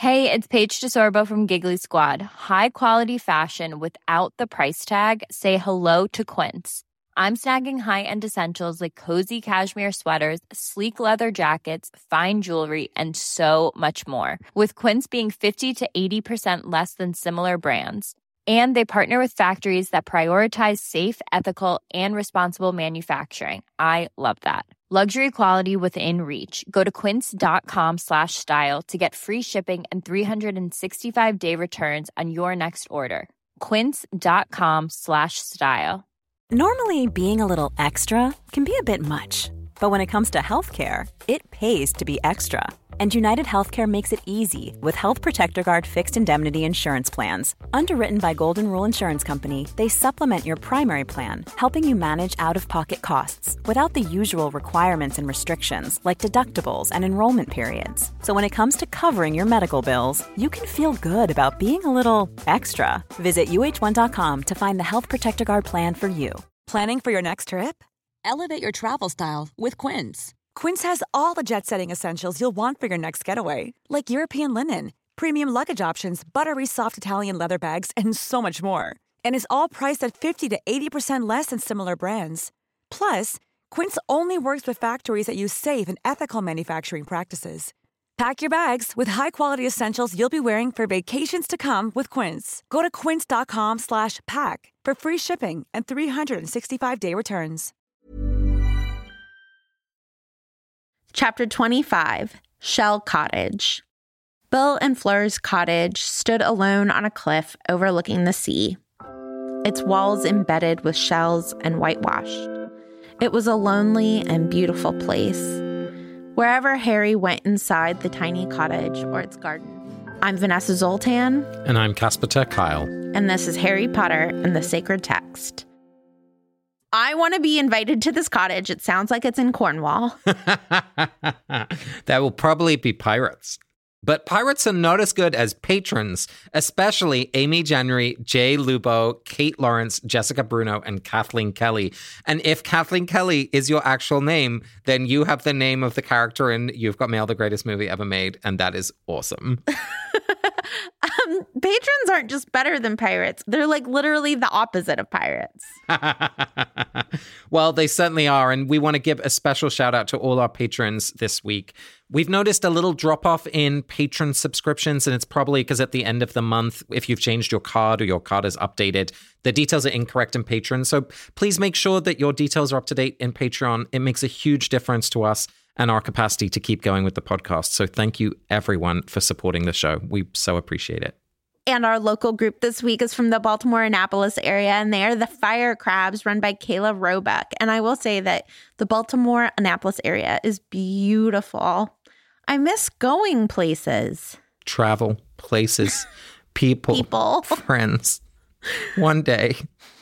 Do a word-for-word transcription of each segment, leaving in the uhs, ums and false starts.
Hey, it's Paige DeSorbo from Giggly Squad. High quality fashion without the price tag. Say hello to Quince. I'm snagging high-end essentials like cozy cashmere sweaters, sleek leather jackets, fine jewelry, and so much more. With Quince being fifty to eighty percent less than similar brands. And they partner with factories that prioritize safe, ethical, and responsible manufacturing. I love that. Luxury quality within reach. Go to quince.com slash style to get free shipping and three sixty-five day returns on your next order. Quince.com slash style. Normally, being a little extra can be a bit much. But when it comes to healthcare, it pays to be extra. And United Healthcare makes it easy with Health Protector Guard fixed indemnity insurance plans. Underwritten by Golden Rule Insurance Company, they supplement your primary plan, helping you manage out-of-pocket costs without the usual requirements and restrictions like deductibles and enrollment periods. So when it comes to covering your medical bills, you can feel good about being a little extra. Visit U H one dot com to find the Health Protector Guard plan for you. Planning for your next trip? Elevate your travel style with Quince. Quince has all the jet-setting essentials you'll want for your next getaway, like European linen, premium luggage options, buttery soft Italian leather bags, and so much more. And is all priced at fifty to eighty percent less than similar brands. Plus, Quince only works with factories that use safe and ethical manufacturing practices. Pack your bags with high-quality essentials you'll be wearing for vacations to come with Quince. Go to quince.com slash pack for free shipping and three sixty-five day returns. Chapter twenty-five, Shell Cottage. Bill and Fleur's cottage stood alone on a cliff overlooking the sea, its walls embedded with shells and whitewashed. It was a lonely and beautiful place. Wherever Harry went inside the tiny cottage or its garden. I'm Vanessa Zoltan. And I'm Casper ter Kuile. And this is Harry Potter and the Sacred Text. I want to be invited to this cottage. It sounds like it's in Cornwall. There will probably be pirates. But pirates are not as good as patrons, especially Amy January, Jay Lubo, Kate Lawrence, Jessica Bruno, and Kathleen Kelly. And if Kathleen Kelly is your actual name, then you have the name of the character in You've Got Mail, the greatest movie ever made, and that is awesome. um, patrons aren't just better than pirates. They're like literally the opposite of pirates. Well, they certainly are, and we want to give a special shout out to all our patrons this week. We've noticed a little drop-off in patron subscriptions, and it's probably because at the end of the month, if you've changed your card or your card is updated, the details are incorrect in Patreon. So please make sure that your details are up to date in Patreon. It makes a huge difference to us and our capacity to keep going with the podcast. So thank you, everyone, for supporting the show. We so appreciate it. And our local group this week is from the Baltimore Annapolis area, and they are the Fire Crabs, run by Kayla Roebuck. And I will say that the Baltimore Annapolis area is beautiful. I miss going places. Travel, places, people, people, friends. One day.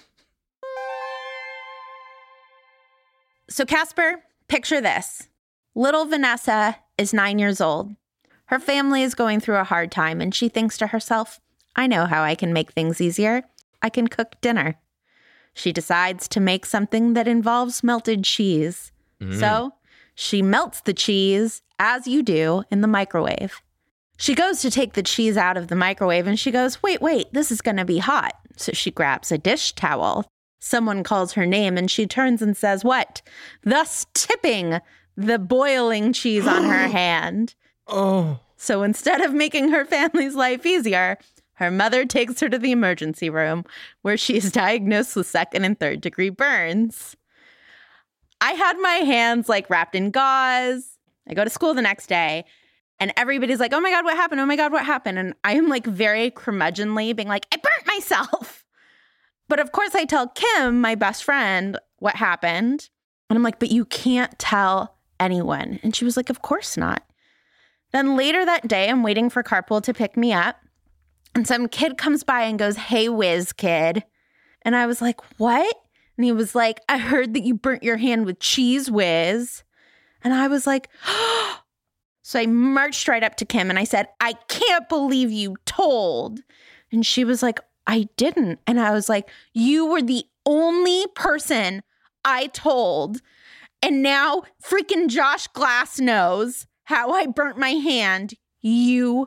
So Casper, picture this. Little Vanessa is nine years old. Her family is going through a hard time, and she thinks to herself, I know how I can make things easier. I can cook dinner. She decides to make something that involves melted cheese. Mm. So she melts the cheese, as you do, in the microwave. She goes to take the cheese out of the microwave, and she goes, wait, wait, this is going to be hot. So she grabs a dish towel. Someone calls her name, and she turns and says, what? Thus tipping the boiling cheese on her hand. Oh. So instead of making her family's life easier, her mother takes her to the emergency room where she is diagnosed with second and third degree burns. I had my hands like wrapped in gauze. I go to school the next day and everybody's like, oh my God, what happened? Oh my God, what happened? And I am like very curmudgeonly being like, I burnt myself. But of course I tell Kim, my best friend, what happened. And I'm like, but you can't tell anyone. And she was like, of course not. Then later that day, I'm waiting for carpool to pick me up. And some kid comes by and goes, hey, whiz kid. And I was like, what? And he was like, I heard that you burnt your hand with cheese whiz. And I was like, oh. So I marched right up to Kim and I said, I can't believe you told. And she was like, I didn't. And I was like, you were the only person I told. And now freaking Josh Glass knows how I burnt my hand. You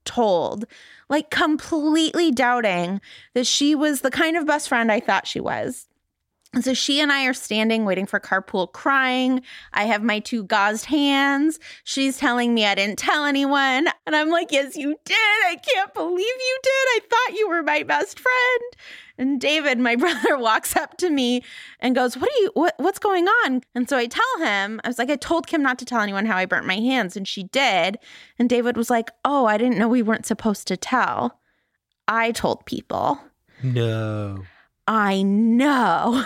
told, like completely doubting that she was the kind of best friend I thought she was. And so she and I are standing, waiting for carpool, crying. I have my two gauzed hands. She's telling me I didn't tell anyone. And I'm like, yes, you did. I can't believe you did. I thought you were my best friend. And David, my brother, walks up to me and goes, what are you, what, what's going on? And so I tell him, I was like, I told Kim not to tell anyone how I burnt my hands. And she did. And David was like, oh, I didn't know we weren't supposed to tell. I told people. No. I know.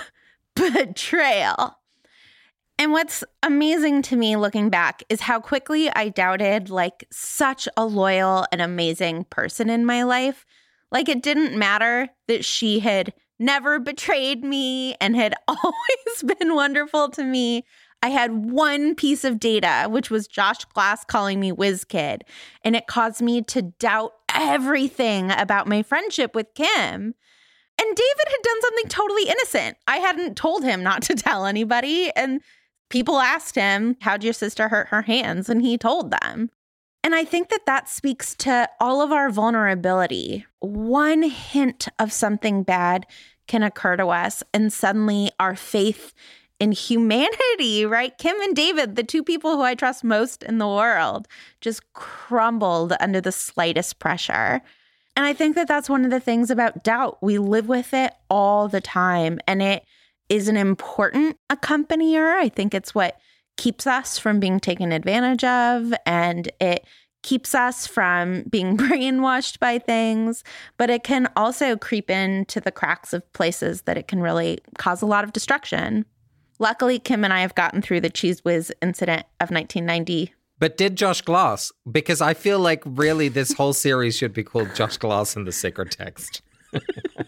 Betrayal. And what's amazing to me looking back is how quickly I doubted like such a loyal and amazing person in my life. Like it didn't matter that she had never betrayed me and had always been wonderful to me. I had one piece of data, which was Josh Glass calling me whiz kid, and it caused me to doubt everything about my friendship with Kim. And David had done something totally innocent. I hadn't told him not to tell anybody. And people asked him, how'd your sister hurt her hands? And he told them. And I think that that speaks to all of our vulnerability. One hint of something bad can occur to us, and suddenly our faith in humanity, right? Kim and David, the two people who I trust most in the world, just crumbled under the slightest pressure. And I think that that's one of the things about doubt. We live with it all the time, and it is an important accompanier. I think it's what keeps us from being taken advantage of, and it keeps us from being brainwashed by things, but it can also creep into the cracks of places that it can really cause a lot of destruction. Luckily, Kim and I have gotten through the Cheese Whiz incident of nineteen ninety. But did Josh Glass? Because I feel like really this whole series should be called Josh Glass and the Sacred Text. Who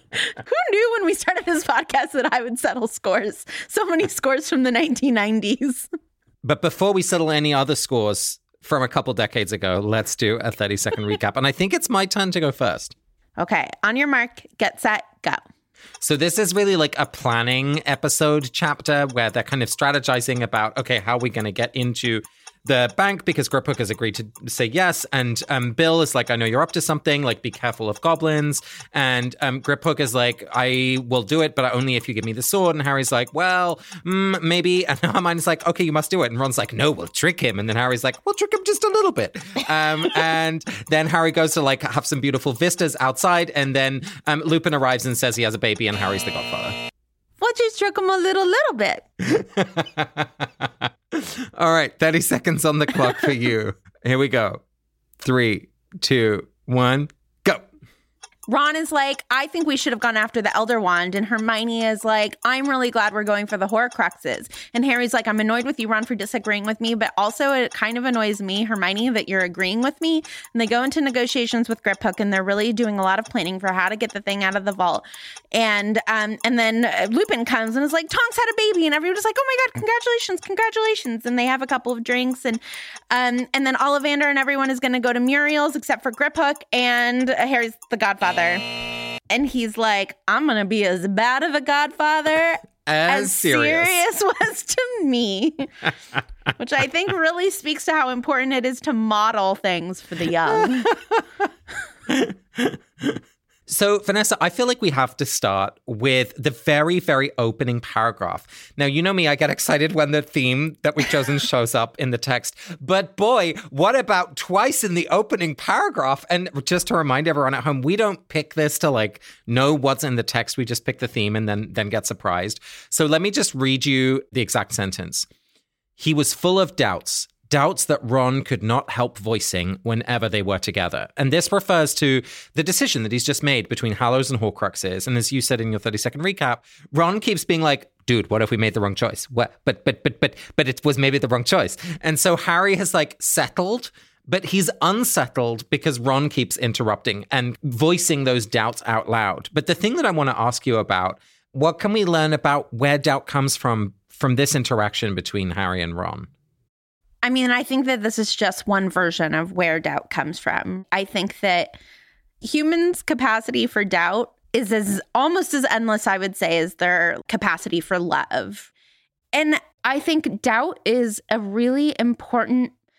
knew when we started this podcast that I would settle scores? So many scores from the nineteen nineties. But before we settle any other scores from a couple decades ago, let's do a thirty second recap. And I think it's my turn to go first. Okay. On your mark, get set, go. So this is really like a planning episode chapter where they're kind of strategizing about, okay, how are we going to get into the bank, because Griphook has agreed to say yes. And um, Bill is like, I know you're up to something, like be careful of goblins. And um, Griphook is like, I will do it, but only if you give me the sword. And Harry's like, well, mm, maybe. And Hermione's like, okay, you must do it. And Ron's like, no, we'll trick him. And then Harry's like, we'll trick him just a little bit. Um, and then Harry goes to like have some beautiful vistas outside. And then um, Lupin arrives and says he has a baby and Harry's the godfather. We'll just trick him a little, little bit. All right, thirty seconds on the clock for you. Here we go. Three, two, one, go. Ron is like, I think we should have gone after the Elder Wand. And Hermione is like, I'm really glad we're going for the Horcruxes. And Harry's like, I'm annoyed with you, Ron, for disagreeing with me. But also it kind of annoys me, Hermione, that you're agreeing with me. And they go into negotiations with Griphook, and they're really doing a lot of planning for how to get the thing out of the vault. And um, and then Lupin comes and is like, Tonks had a baby. And everyone's like, oh my God, congratulations, congratulations. And they have a couple of drinks. And um, and then Ollivander and everyone is going to go to Muriel's except for Griphook. And Harry's the godfather. And he's like, I'm going to be as bad of a godfather as, as Sirius. Sirius was to me. Which I think really speaks to how important it is to model things for the young. So, Vanessa, I feel like we have to start with the very, very opening paragraph. Now, you know me, I get excited when the theme that we've chosen shows up in the text. But boy, what about twice in the opening paragraph? And just to remind everyone at home, we don't pick this to like know what's in the text. We just pick the theme and then, then get surprised. So let me just read you the exact sentence. He was full of doubts. Doubts that Ron could not help voicing whenever they were together. And this refers to the decision that he's just made between Hallows and Horcruxes. And as you said in your thirty second recap, Ron keeps being like, dude, what if we made the wrong choice? What? But, but, but, but, but it was maybe the wrong choice. And so Harry has like settled, but he's unsettled because Ron keeps interrupting and voicing those doubts out loud. But the thing that I want to ask you about, what can we learn about where doubt comes from, from this interaction between Harry and Ron? I mean, I think that this is just one version of where doubt comes from. I think that humans' capacity for doubt is as almost as endless, I would say, as their capacity for love. And I think doubt is a really important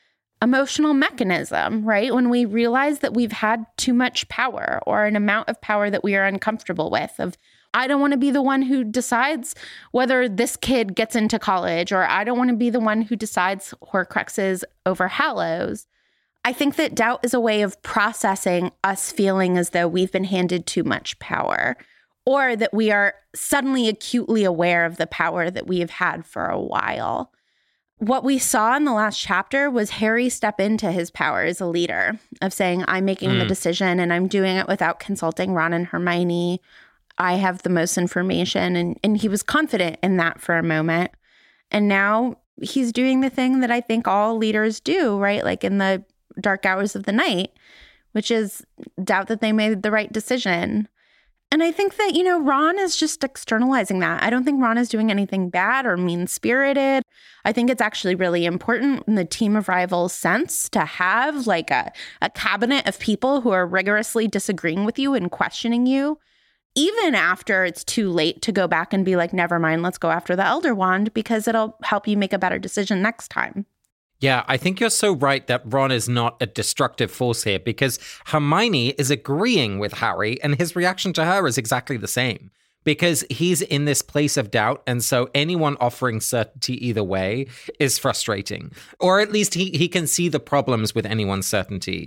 emotional mechanism, right? When we realize that we've had too much power or an amount of power that we are uncomfortable with, of I don't want to be the one who decides whether this kid gets into college, or I don't want to be the one who decides Horcruxes over Hallows. I think that doubt is a way of processing us feeling as though we've been handed too much power, or that we are suddenly acutely aware of the power that we have had for a while. What we saw in the last chapter was Harry step into his power as a leader, of saying, I'm making mm. the decision and I'm doing it without consulting Ron and Hermione. I have the most information. And, and he was confident in that for a moment. And now he's doing the thing that I think all leaders do, right? Like in the dark hours of the night, which is doubt that they made the right decision. And I think that, you know, Ron is just externalizing that. I don't think Ron is doing anything bad or mean-spirited. I think it's actually really important in the team of rivals sense to have like a, a cabinet of people who are rigorously disagreeing with you and questioning you, even after it's too late to go back and be like, never mind, let's go after the Elder Wand, because it'll help you make a better decision next time. Yeah, I think you're so right that Ron is not a destructive force here, because Hermione is agreeing with Harry and his reaction to her is exactly the same, because he's in this place of doubt. And so anyone offering certainty either way is frustrating, or at least he, he can see the problems with anyone's certainty.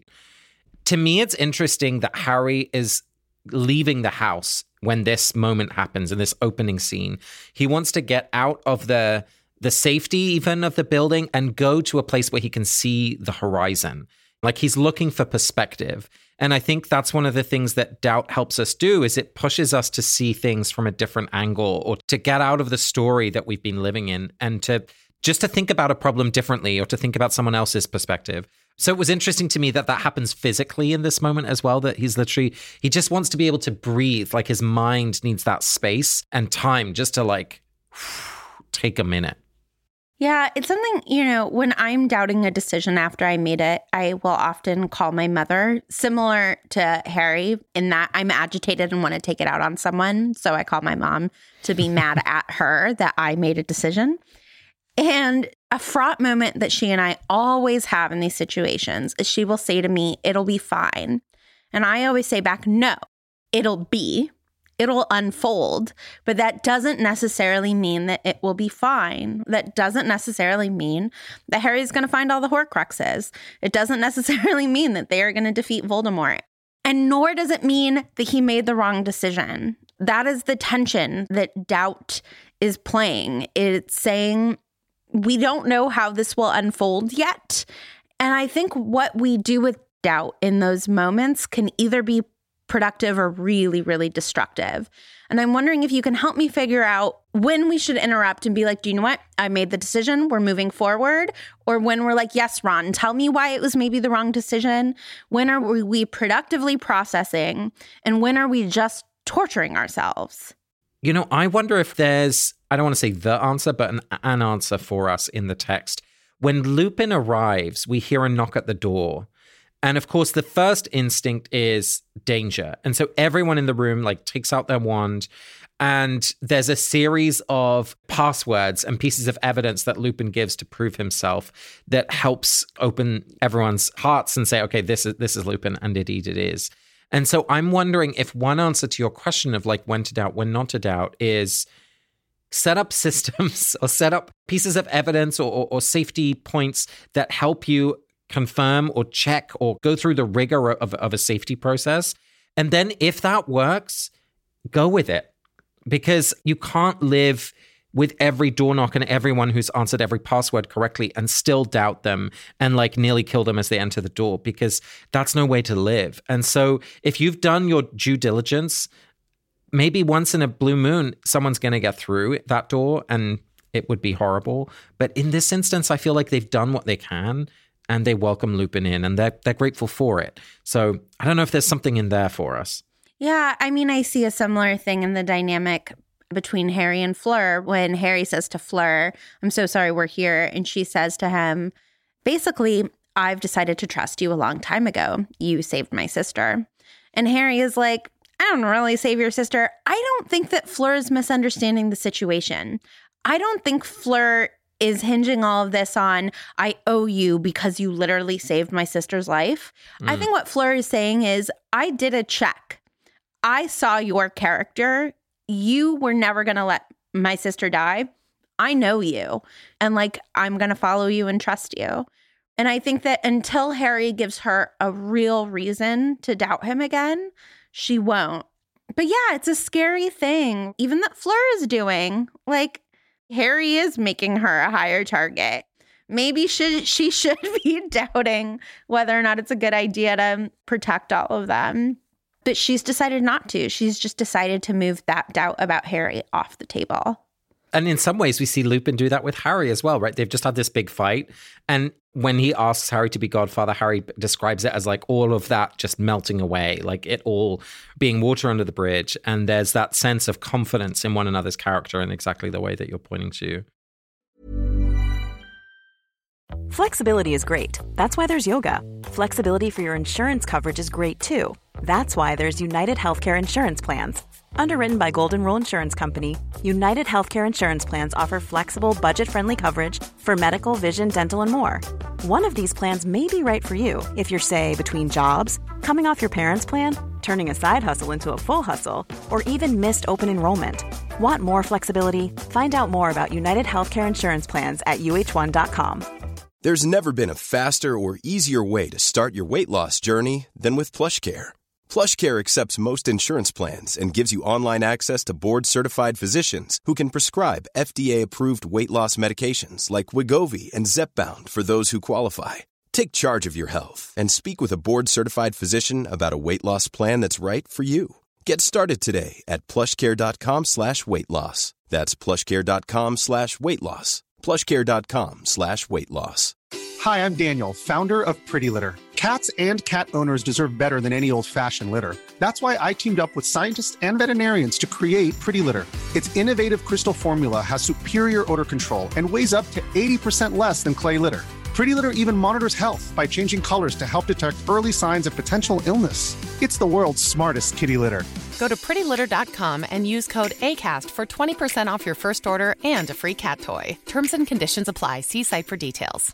To me, it's interesting that Harry is leaving the house when this moment happens in this opening scene. He wants to get out of the the safety even of the building and go to a place where he can see the horizon. Like he's looking for perspective. And I think that's one of the things that doubt helps us do, is it pushes us to see things from a different angle, or to get out of the story that we've been living in, and to just to think about a problem differently, or to think about someone else's perspective. So it was interesting to me that that happens physically in this moment as well, that he's literally, he just wants to be able to breathe. Like his mind needs that space and time just to like take a minute. Yeah, it's something, you know, when I'm doubting a decision after I made it, I will often call my mother, similar to Harry, in that I'm agitated and want to take it out on someone. So I call my mom to be mad at her that I made a decision. And a fraught moment that she and I always have in these situations is she will say to me, it'll be fine. And I always say back, no, it'll be. It'll unfold, but that doesn't necessarily mean that it will be fine. That doesn't necessarily mean that Harry's going to find all the Horcruxes. It doesn't necessarily mean that they are going to defeat Voldemort. And nor does it mean that he made the wrong decision. That is the tension that doubt is playing. It's saying, we don't know how this will unfold yet. And I think what we do with doubt in those moments can either be productive or really, really destructive. And I'm wondering if you can help me figure out when we should interrupt and be like, do you know what? I made the decision. We're moving forward. Or when we're like, yes, Ron, tell me why it was maybe the wrong decision. When are we productively processing? And when are we just torturing ourselves? You know, I wonder if there's, I don't want to say the answer, but an, an answer for us in the text. When Lupin arrives, we hear a knock at the door. And of course, the first instinct is danger. And so everyone in the room like takes out their wand, and there's a series of passwords and pieces of evidence that Lupin gives to prove himself that helps open everyone's hearts and say, okay, this is this is Lupin, and indeed it is. And so I'm wondering if one answer to your question of like when to doubt, when not to doubt is set up systems or set up pieces of evidence or, or, or safety points that help you confirm or check or go through the rigor of, of a safety process. And then if that works, go with it. Because you can't live with every door knock and everyone who's answered every password correctly and still doubt them and like nearly kill them as they enter the door, because that's no way to live. And so if you've done your due diligence, maybe once in a blue moon, someone's going to get through that door and it would be horrible. But in this instance, I feel like they've done what they can. And they welcome Lupin in, and they're, they're grateful for it. So I don't know if there's something in there for us. Yeah, I mean, I see a similar thing in the dynamic between Harry and Fleur when Harry says to Fleur, I'm so sorry we're here. And she says to him, basically, I've decided to trust you a long time ago. You saved my sister. And Harry is like, I don't really save your sister. I don't think that Fleur is misunderstanding the situation. I don't think Fleur is hinging all of this on, I owe you because you literally saved my sister's life. Mm. I think what Fleur is saying is, I did a check. I saw your character. You were never going to let my sister die. I know you. And like, I'm going to follow you and trust you. And I think that until Harry gives her a real reason to doubt him again, she won't. But yeah, it's a scary thing, even that Fleur is doing. Like, Harry is making her a higher target. Maybe should, she should be doubting whether or not it's a good idea to protect all of them. But she's decided not to. She's just decided to move that doubt about Harry off the table. And in some ways, we see Lupin do that with Harry as well, right? They've just had this big fight. And when he asks Harry to be godfather, Harry describes it as like all of that just melting away, like it all being water under the bridge. And there's that sense of confidence in one another's character in exactly the way that you're pointing to. Flexibility is great. That's why there's yoga. Flexibility for your insurance coverage is great too. That's why there's United Healthcare Insurance Plans. Underwritten by Golden Rule Insurance Company, United Healthcare Insurance Plans offer flexible, budget-friendly coverage for medical, vision, dental, and more. One of these plans may be right for you if you're, say, between jobs, coming off your parents' plan, turning a side hustle into a full hustle, or even missed open enrollment. Want more flexibility? Find out more about United Healthcare Insurance Plans at U H one dot com. There's never been a faster or easier way to start your weight loss journey than with PlushCare. PlushCare accepts most insurance plans and gives you online access to board-certified physicians who can prescribe F D A-approved weight loss medications like Wegovy and Zepbound for those who qualify. Take charge of your health and speak with a board-certified physician about a weight loss plan that's right for you. Get started today at plushcare.com slash weight loss. That's plushcare.com slash weight loss. plushcare.com slash weight loss. Hi, I'm Daniel, founder of Pretty Litter. Cats and cat owners deserve better than any old-fashioned litter. That's why I teamed up with scientists and veterinarians to create Pretty Litter. Its innovative crystal formula has superior odor control and weighs up to eighty percent less than clay litter. Pretty Litter even monitors health by changing colors to help detect early signs of potential illness. It's the world's smartest kitty litter. Go to pretty litter dot com and use code ACAST for twenty percent off your first order and a free cat toy. Terms and conditions apply. See site for details.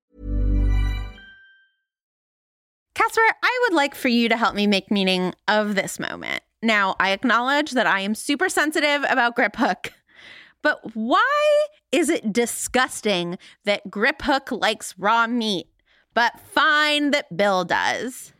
Casper, I would like for you to help me make meaning of this moment. Now, I acknowledge that I am super sensitive about Griphook, but why is it disgusting that Griphook likes raw meat, but fine that Bill does?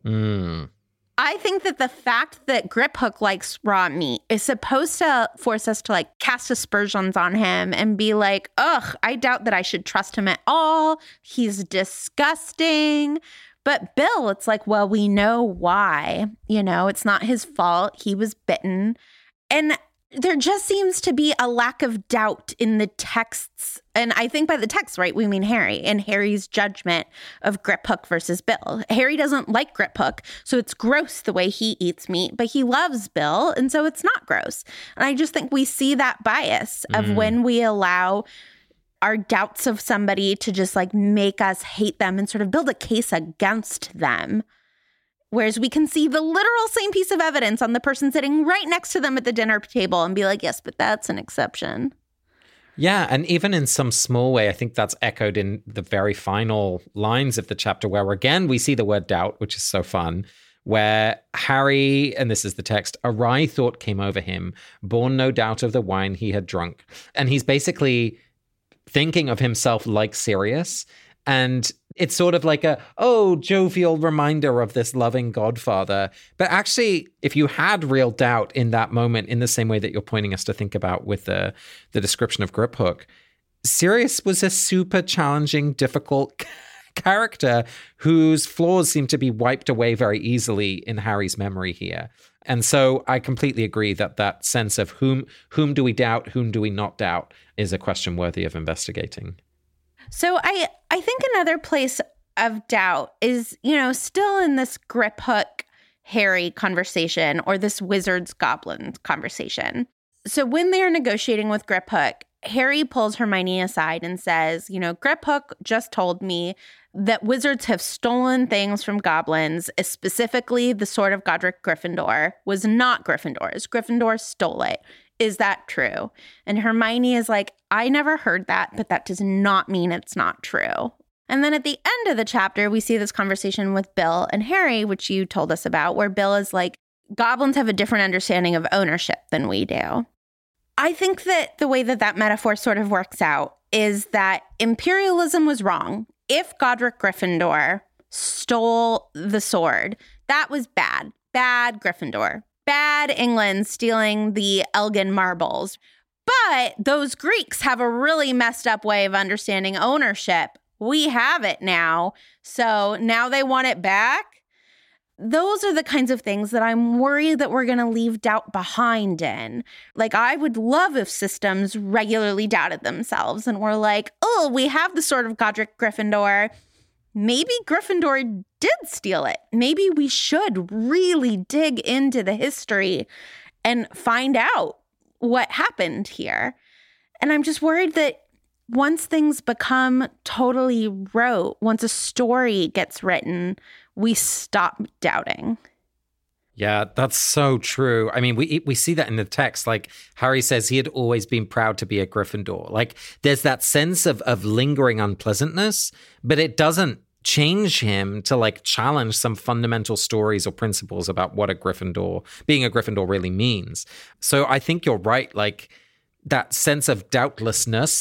Mm. I think that the fact that Griphook likes raw meat is supposed to force us to like cast aspersions on him and be like, ugh, I doubt that I should trust him at all. He's disgusting. But Bill, it's like, well, we know why. You know, it's not his fault. He was bitten. And there just seems to be a lack of doubt in the texts. And I think by the text, right, we mean Harry and Harry's judgment of Griphook versus Bill. Harry doesn't like Griphook, so it's gross the way he eats meat, but he loves Bill, and so it's not gross. And I just think we see that bias of mm. when we allow our doubts of somebody to just like make us hate them and sort of build a case against them. Whereas we can see the literal same piece of evidence on the person sitting right next to them at the dinner table and be like, yes, but that's an exception. Yeah, and even in some small way, I think that's echoed in the very final lines of the chapter where, again, we see the word doubt, which is so fun, where Harry, and this is the text, a wry thought came over him, born no doubt of the wine he had drunk. And he's basically thinking of himself like Sirius. And it's sort of like a, oh, jovial reminder of this loving godfather. But actually, if you had real doubt in that moment, in the same way that you're pointing us to think about with the, the description of Griphook, Sirius was a super challenging, difficult character whose flaws seem to be wiped away very easily in Harry's memory here. And so I completely agree that that sense of whom whom do we doubt, whom do we not doubt, is a question worthy of investigating. So I, I think another place of doubt is, you know, still in this Griphook Harry conversation or this wizards goblins conversation. So when they're negotiating with Griphook, Harry pulls Hermione aside and says, you know, Griphook just told me that wizards have stolen things from goblins, specifically the sword of Godric Gryffindor was not Gryffindor's. Gryffindor stole it. Is that true? And Hermione is like, I never heard that, but that does not mean it's not true. And then at the end of the chapter, we see this conversation with Bill and Harry, which you told us about, where Bill is like, goblins have a different understanding of ownership than we do. I think that the way that that metaphor sort of works out is that imperialism was wrong. If Godric Gryffindor stole the sword, that was bad. Bad Gryffindor. Bad England stealing the Elgin marbles. But those Greeks have a really messed up way of understanding ownership. We have it now. So now they want it back. Those are the kinds of things that I'm worried that we're going to leave doubt behind in. Like, I would love if systems regularly doubted themselves and were like, oh, we have the sword of Godric Gryffindor. Maybe Gryffindor did steal it. Maybe we should really dig into the history and find out what happened here. And I'm just worried that once things become totally rote, once a story gets written, we stop doubting. Yeah, that's so true. I mean, we we see that in the text. Like, Harry says he had always been proud to be a Gryffindor. Like, there's that sense of of lingering unpleasantness, but it doesn't change him to like challenge some fundamental stories or principles about what a Gryffindor, being a Gryffindor really means. So I think you're right. Like, that sense of doubtlessness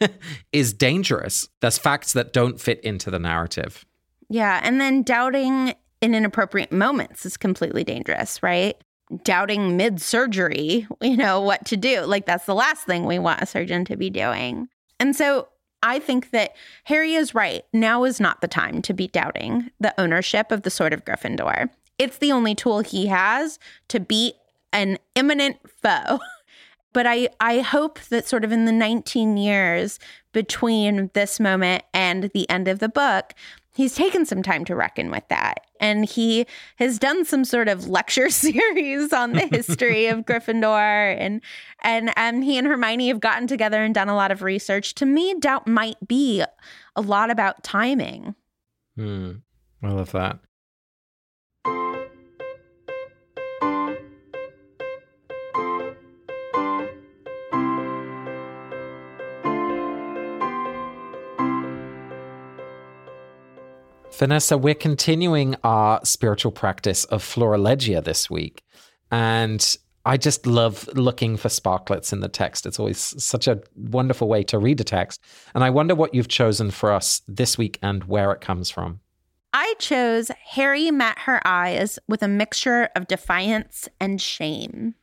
is dangerous. There's facts that don't fit into the narrative. Yeah. And then doubting in inappropriate moments is completely dangerous, right? Doubting mid-surgery, you know, what to do. Like, that's the last thing we want a surgeon to be doing. And so I think that Harry is right. Now is not the time to be doubting the ownership of the Sword of Gryffindor. It's the only tool he has to beat an imminent foe. But I, I hope that sort of in the nineteen years between this moment and the end of the book, he's taken some time to reckon with that. And he has done some sort of lecture series on the history of Gryffindor. And, and, and he and Hermione have gotten together and done a lot of research. To me, doubt might be a lot about timing. Hmm. I love that. Vanessa, we're continuing our spiritual practice of Florilegia this week. And I just love looking for sparklets in the text. It's always such a wonderful way to read a text. And I wonder what you've chosen for us this week and where it comes from. I chose Harry met her eyes with a mixture of defiance and shame.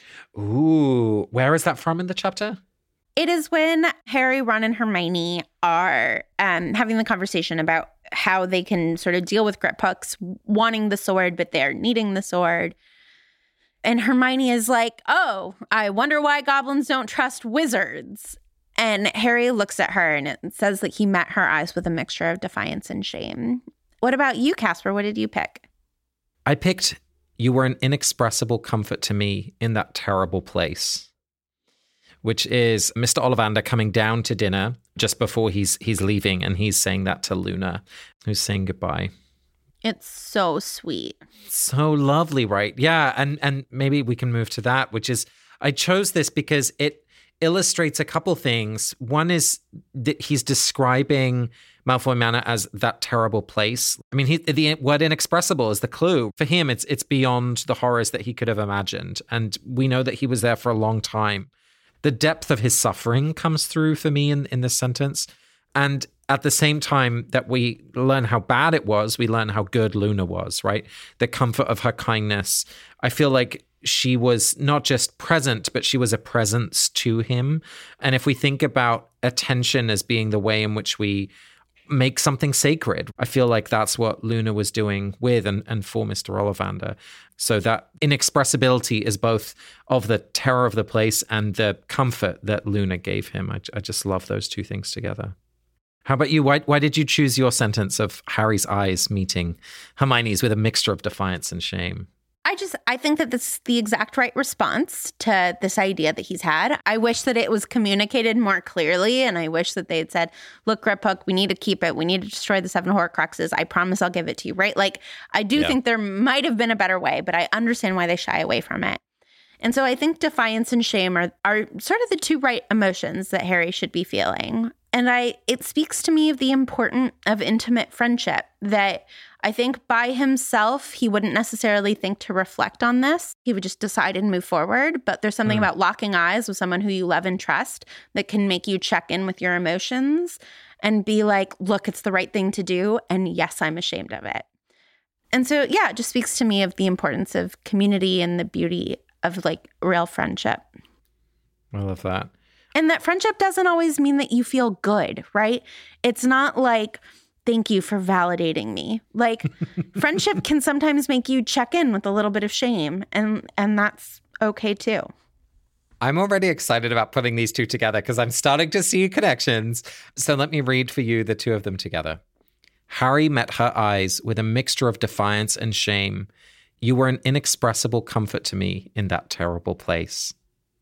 Ooh, where is that from in the chapter? It is when Harry, Ron, and Hermione are um, having the conversation about how they can sort of deal with Griphook's wanting the sword, but they're needing the sword. And Hermione is like, oh, I wonder why goblins don't trust wizards. And Harry looks at her and it says that he met her eyes with a mixture of defiance and shame. What about you, Casper? What did you pick? I picked, you were an inexpressible comfort to me in that terrible place, which is Mister Ollivander coming down to dinner just before he's he's leaving, and he's saying that to Luna, who's saying goodbye. It's so sweet. So lovely, right? Yeah, and and maybe we can move to that, which is, I chose this because it illustrates a couple things. One is that he's describing Malfoy Manor as that terrible place. I mean, he, the word inexpressible is the clue. For him, it's it's beyond the horrors that he could have imagined. And we know that he was there for a long time. The depth of his suffering comes through for me in, in this sentence. And at the same time that we learn how bad it was, we learn how good Luna was, right? The comfort of her kindness. I feel like she was not just present, but she was a presence to him. And if we think about attention as being the way in which we make something sacred, I feel like that's what Luna was doing with and, and for Mister Ollivander. So that inexpressibility is both of the terror of the place and the comfort that Luna gave him. I, I just love those two things together. How about you? Why, why did you choose your sentence of Harry's eyes meeting Hermione's with a mixture of defiance and shame? I just, I think that this is the exact right response to this idea that he's had. I wish that it was communicated more clearly, and I wish that they had said, look, Griphook, we need to keep it. We need to destroy the seven Horcruxes. I promise I'll give it to you, right? Like, I do yeah. think there might have been a better way, but I understand why they shy away from it. And so I think defiance and shame are, are sort of the two right emotions that Harry should be feeling. And I it speaks to me of the importance of intimate friendship, that I think by himself, he wouldn't necessarily think to reflect on this. He would just decide and move forward. But there's something mm. about locking eyes with someone who you love and trust that can make you check in with your emotions and be like, look, it's the right thing to do. And yes, I'm ashamed of it. And so, yeah, it just speaks to me of the importance of community and the beauty of like real friendship. I love that. And that friendship doesn't always mean that you feel good, right? It's not like, thank you for validating me. Like, friendship can sometimes make you check in with a little bit of shame, and and that's okay too. I'm already excited about putting these two together because I'm starting to see connections. So let me read for you the two of them together. Harry met her eyes with a mixture of defiance and shame. You were an inexpressible comfort to me in that terrible place.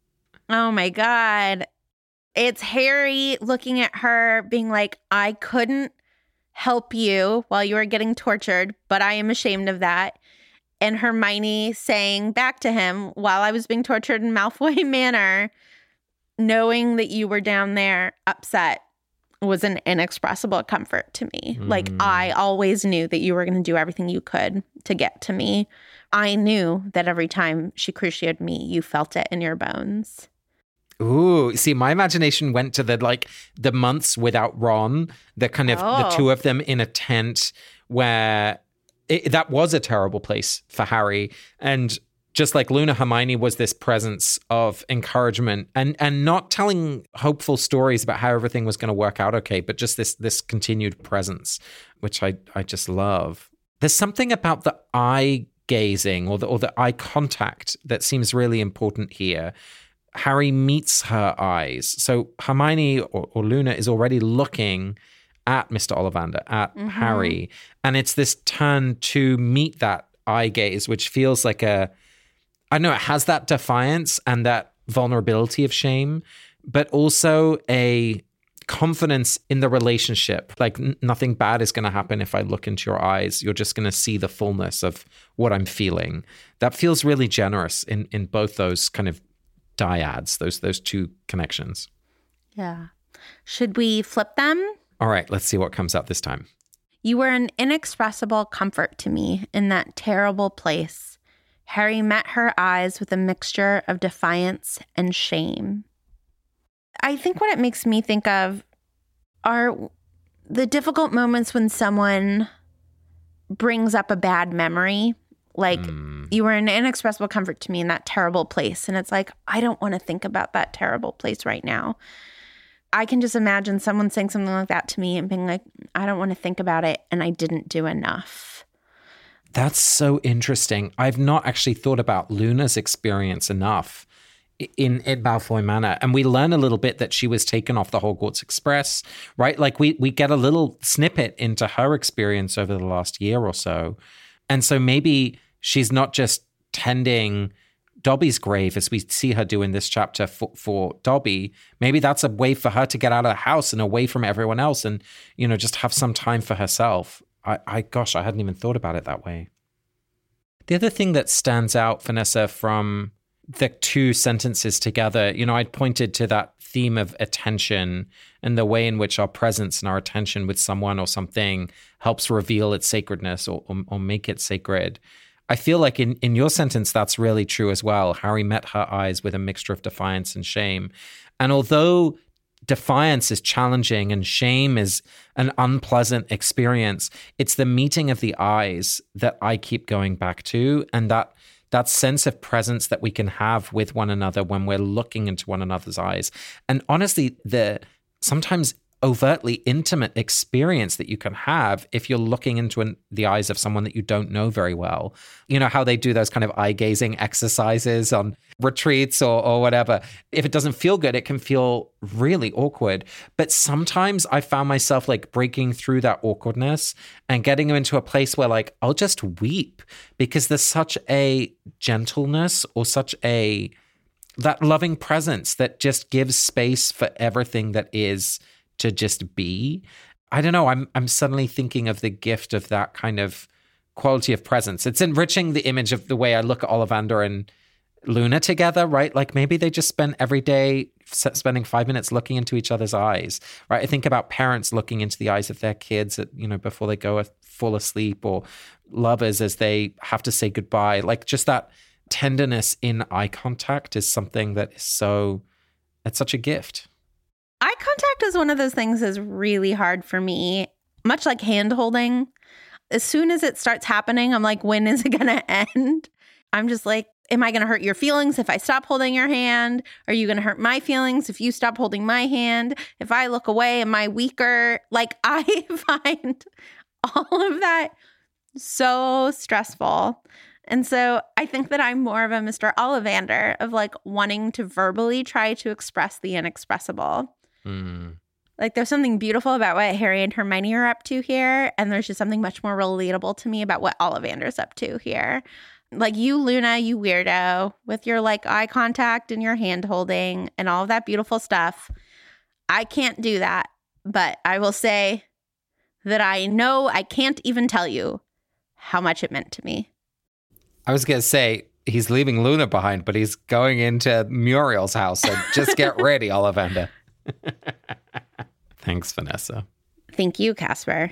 Oh my God. It's Harry looking at her being like, I couldn't help you while you were getting tortured, but I am ashamed of that. And Hermione saying back to him, while I was being tortured in Malfoy Manor, knowing that you were down there upset was an inexpressible comfort to me. Mm. Like, I always knew that you were going to do everything you could to get to me. I knew that every time she cruciated me, you felt it in your bones. Ooh, see, my imagination went to the, like, the months without Ron, the kind of, oh. the two of them in a tent where it, that was a terrible place for Harry. And just like Luna, Hermione was this presence of encouragement and and not telling hopeful stories about how everything was going to work out okay, but just this this continued presence, which I, I just love. There's something about the eye gazing or the, or the eye contact that seems really important here. Harry meets her eyes. So Hermione or, or Luna is already looking at Mister Ollivander, at mm-hmm. Harry. And it's this turn to meet that eye gaze, which feels like a, I don't know, it has that defiance and that vulnerability of shame, but also a confidence in the relationship. Like n- nothing bad is going to happen if I look into your eyes. You're just going to see the fullness of what I'm feeling. That feels really generous in, in both those kind of dyads, those those two connections. Yeah. Should we flip them? All right, let's see what comes out this time. You were an inexpressible comfort to me in that terrible place. Harry met her eyes with a mixture of defiance and shame. I think what it makes me think of are the difficult moments when someone brings up a bad memory. Like, mm. you were an inexpressible comfort to me in that terrible place. And it's like, I don't want to think about that terrible place right now. I can just imagine someone saying something like that to me and being like, I don't want to think about it, and I didn't do enough. That's so interesting. I've not actually thought about Luna's experience enough in, in Malfoy Manor. And we learn a little bit that she was taken off the Hogwarts Express, right? Like we we get a little snippet into her experience over the last year or so. And so maybe she's not just tending Dobby's grave as we see her do in this chapter for, for Dobby. Maybe that's a way for her to get out of the house and away from everyone else and, you know, just have some time for herself. I, I gosh, I hadn't even thought about it that way. The other thing that stands out, Vanessa, from the two sentences together, you know, I'd pointed to that theme of attention and the way in which our presence and our attention with someone or something helps reveal its sacredness or, or, or make it sacred. I feel like in, in your sentence, that's really true as well. Harry met her eyes with a mixture of defiance and shame. And although defiance is challenging and shame is an unpleasant experience, it's the meeting of the eyes that I keep going back to, and that that sense of presence that we can have with one another when we're looking into one another's eyes. And honestly, the sometimes overtly intimate experience that you can have if you're looking into an, the eyes of someone that you don't know very well. You know how they do those kind of eye-gazing exercises on retreats or, or whatever. If it doesn't feel good, it can feel really awkward. But sometimes I found myself like breaking through that awkwardness and getting into a place where like, I'll just weep because there's such a gentleness or such a, that loving presence that just gives space for everything that is to just be. I don't know, I'm I'm suddenly thinking of the gift of that kind of quality of presence. It's enriching the image of the way I look at Ollivander and Luna together, right? Like maybe they just spend every day spending five minutes looking into each other's eyes, right? I think about parents looking into the eyes of their kids, at, you know, before they go fall asleep, or lovers as they have to say goodbye. Like just that tenderness in eye contact is something that is so, it's such a gift. Eye contact is one of those things that's really hard for me, much like hand holding. As soon as it starts happening, I'm like, when is it going to end? I'm just like, am I going to hurt your feelings if I stop holding your hand? Are you going to hurt my feelings if you stop holding my hand? If I look away, am I weaker? Like, I find all of that so stressful. And so I think that I'm more of a Mister Ollivander of like wanting to verbally try to express the inexpressible. Mm. Like there's something beautiful about what Harry and Hermione are up to here. And there's just something much more relatable to me about what Ollivander's up to here. Like you, Luna, you weirdo, with your like eye contact and your hand holding and all of that beautiful stuff. I can't do that. But I will say that I know I can't even tell you how much it meant to me. I was going to say, he's leaving Luna behind, but he's going into Muriel's house. So just get ready, Ollivander. Thanks, Vanessa. Thank you, Casper.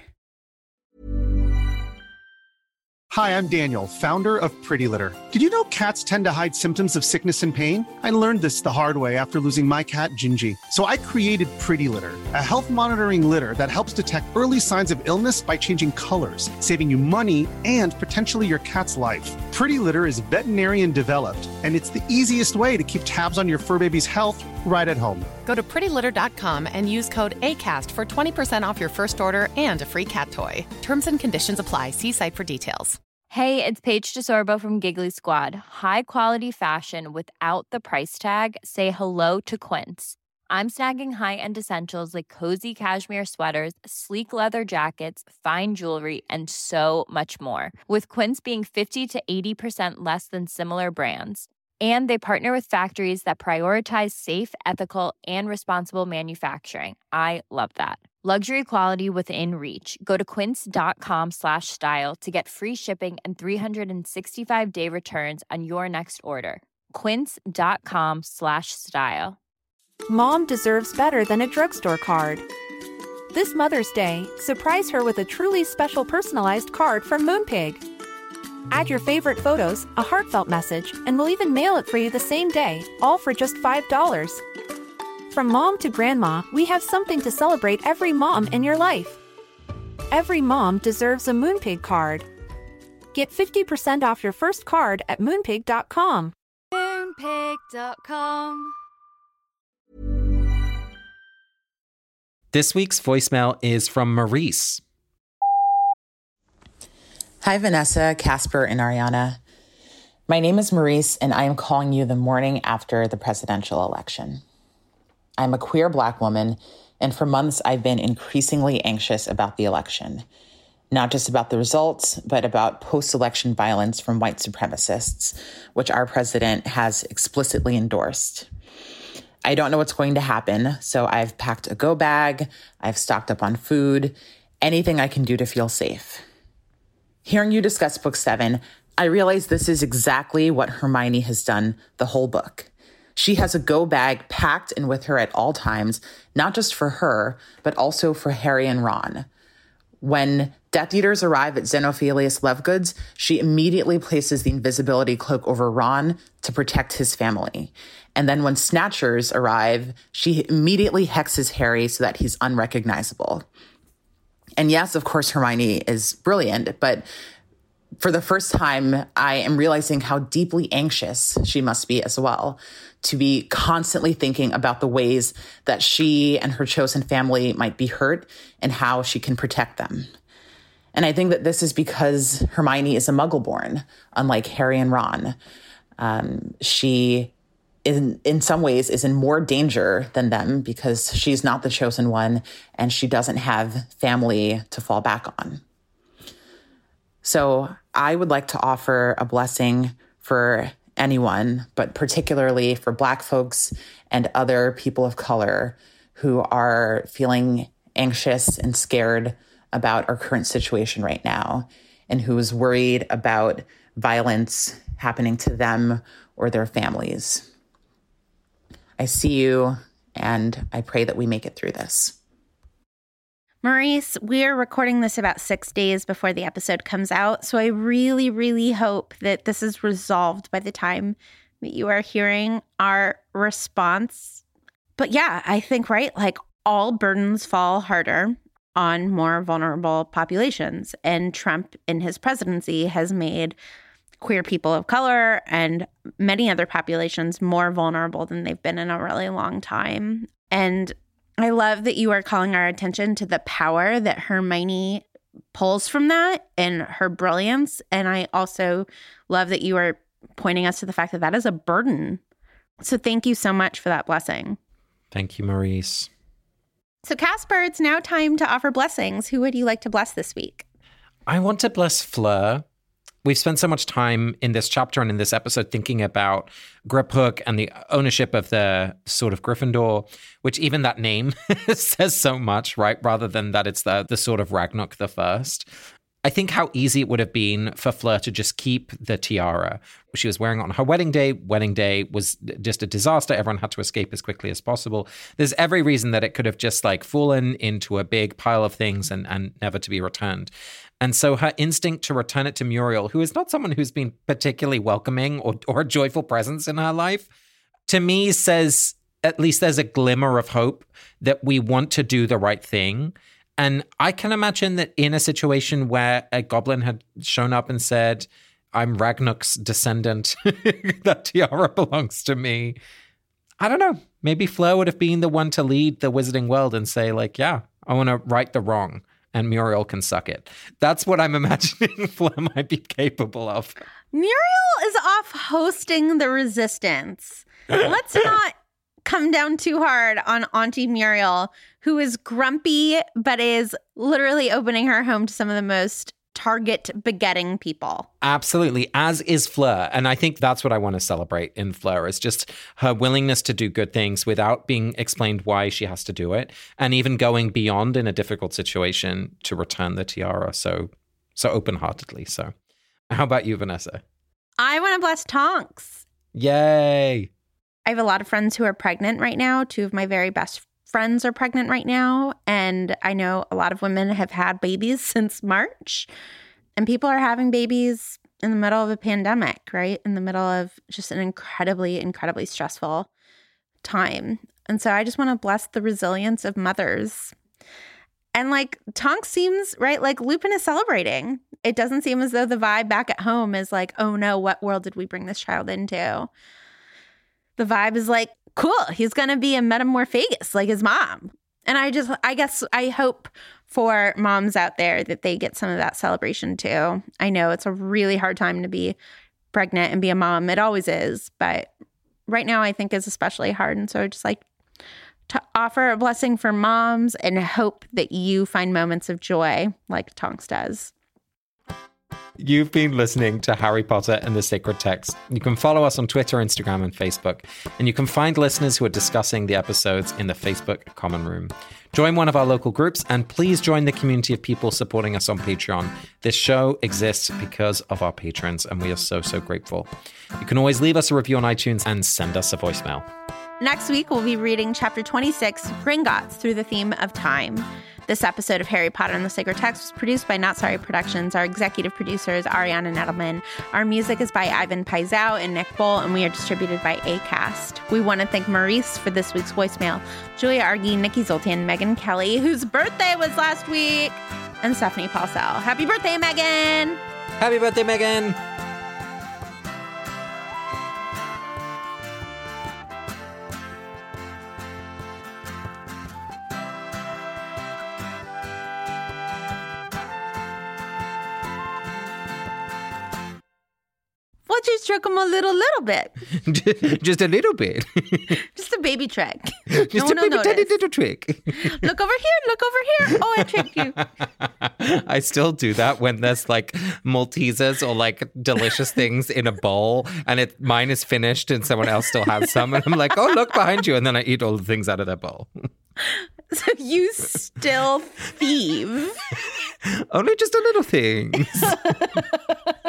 Hi, I'm Daniel, founder of Pretty Litter. Did you know cats tend to hide symptoms of sickness and pain? I learned this the hard way after losing my cat, Gingy. So I created Pretty Litter, a health monitoring litter that helps detect early signs of illness by changing colors, saving you money and potentially your cat's life. Pretty Litter is veterinarian developed, and it's the easiest way to keep tabs on your fur baby's health right at home. Go to pretty litter dot com and use code ACAST for twenty percent off your first order and a free cat toy. Terms and conditions apply. See site for details. Hey, it's Paige DeSorbo from Giggly Squad. High quality fashion without the price tag. Say hello to Quince. I'm snagging high-end essentials like cozy cashmere sweaters, sleek leather jackets, fine jewelry, and so much more. With Quince being fifty to eighty percent less than similar brands. And they partner with factories that prioritize safe, ethical, and responsible manufacturing. I love that. Luxury quality within reach. Go to quince.com slash style to get free shipping and three sixty-five day returns on your next order. Quince.com slash style. Mom deserves better than a drugstore card. This Mother's Day, surprise her with a truly special personalized card from Moonpig. Add your favorite photos, a heartfelt message, and we'll even mail it for you the same day, all for just five dollars. From mom to grandma, we have something to celebrate every mom in your life. Every mom deserves a Moonpig card. Get fifty percent off your first card at moonpig dot com. moonpig dot com. This week's voicemail is from Maurice. Hi, Vanessa, Casper, and Ariana. My name is Maurice, and I am calling you the morning after the presidential election. I'm a queer Black woman, and for months I've been increasingly anxious about the election. Not just about the results, but about post-election violence from white supremacists, which our president has explicitly endorsed. I don't know what's going to happen, so I've packed a go bag, I've stocked up on food, anything I can do to feel safe. Hearing you discuss book seven, I realize this is exactly what Hermione has done the whole book. She has a go bag packed and with her at all times, not just for her, but also for Harry and Ron. When Death Eaters arrive at Xenophilius Lovegood's, she immediately places the invisibility cloak over Ron to protect his family. And then when Snatchers arrive, she immediately hexes Harry so that he's unrecognizable. And yes, of course, Hermione is brilliant, but for the first time, I am realizing how deeply anxious she must be as well, to be constantly thinking about the ways that she and her chosen family might be hurt and how she can protect them. And I think that this is because Hermione is a Muggle-born, unlike Harry and Ron. Um, she, in, in some ways, is in more danger than them because she's not the chosen one and she doesn't have family to fall back on. So I would like to offer a blessing for anyone, but particularly for Black folks and other people of color who are feeling anxious and scared about our current situation right now, and who is worried about violence happening to them or their families. I see you, and I pray that we make it through this. Maurice, we're recording this about six days before the episode comes out, so I really, really hope that this is resolved by the time that you are hearing our response. But yeah, I think, right, like all burdens fall harder on more vulnerable populations, and Trump in his presidency has made queer people of color and many other populations more vulnerable than they've been in a really long time. And I love that you are calling our attention to the power that Hermione pulls from that and her brilliance. And I also love that you are pointing us to the fact that that is a burden. So thank you so much for that blessing. Thank you, Maurice. So Casper, it's now time to offer blessings. Who would you like to bless this week? I want to bless Fleur. We've spent so much time in this chapter and in this episode thinking about Griphook and the ownership of the Sword of Gryffindor, which even that name says so much, right? Rather than that it's the, the Sword of Ragnarok the First. I think how easy it would have been for Fleur to just keep the tiara. She was wearing it on her wedding day. Wedding day was just a disaster. Everyone had to escape as quickly as possible. There's every reason that it could have just like fallen into a big pile of things and, and never to be returned. And so her instinct to return it to Muriel, who is not someone who's been particularly welcoming or, or a joyful presence in her life, to me says at least there's a glimmer of hope that we want to do the right thing. And I can imagine that in a situation where a goblin had shown up and said, I'm Ragnarok's descendant, that tiara belongs to me. I don't know. Maybe Fleur would have been the one to lead the wizarding world and say like, yeah, I want to right the wrong. And Muriel can suck it. That's what I'm imagining Fleur might be capable of. Muriel is off hosting the resistance. Let's not come down too hard on Auntie Muriel, who is grumpy, but is literally opening her home to some of the most target begetting people. Absolutely, as is Fleur. And I think that's what I want to celebrate in Fleur, is just her willingness to do good things without being explained why she has to do it, and even going beyond in a difficult situation to return the tiara so so open-heartedly. So how about you, Vanessa? I want to bless Tonks. Yay! I have a lot of friends who are pregnant right now. Two of my very best friends are pregnant right now. And I know a lot of women have had babies since March. And people are having babies in the middle of a pandemic, right? In the middle of just an incredibly, incredibly stressful time. And so I just want to bless the resilience of mothers. And like Tonks seems, right, like Lupin is celebrating. It doesn't seem as though the vibe back at home is like, oh no, what world did we bring this child into? The vibe is like, cool, he's going to be a metamorphagus like his mom. And I just, I guess I hope for moms out there that they get some of that celebration too. I know it's a really hard time to be pregnant and be a mom. It always is. But right now I think is especially hard. And so I just like to offer a blessing for moms and hope that you find moments of joy like Tonks does. You've been listening to Harry Potter and the Sacred Text. You can follow us on Twitter, Instagram, and Facebook. And you can find listeners who are discussing the episodes in the Facebook Common Room. Join one of our local groups, and please join the community of people supporting us on Patreon. This show exists because of our patrons, and we are so, so grateful. You can always leave us a review on iTunes and send us a voicemail. Next week, we'll be reading Chapter twenty-six, Gringotts, through the theme of time. This episode of Harry Potter and the Sacred Text was produced by Not Sorry Productions. Our executive producer is Ariana Nettleman. Our music is by Ivan Paisau and Nick Boll, and we are distributed by Acast. We want to thank Maurice for this week's voicemail, Julia Argy, Nikki Zoltan, Megan Kelly, whose birthday was last week, and Stephanie Paulsell. Happy birthday, Megan! Happy birthday, Megan! Well, just trick him a little, little bit. Just a little bit. Just a baby trick. Just no a one will baby tiny notice. little trick. Look over here, look over here. Oh, I tricked you. I still do that when there's like Maltesers or like delicious things in a bowl and it mine is finished and someone else still has some. And I'm like, oh, look behind you. And then I eat all the things out of their bowl. So you still thieve. Only just a little things.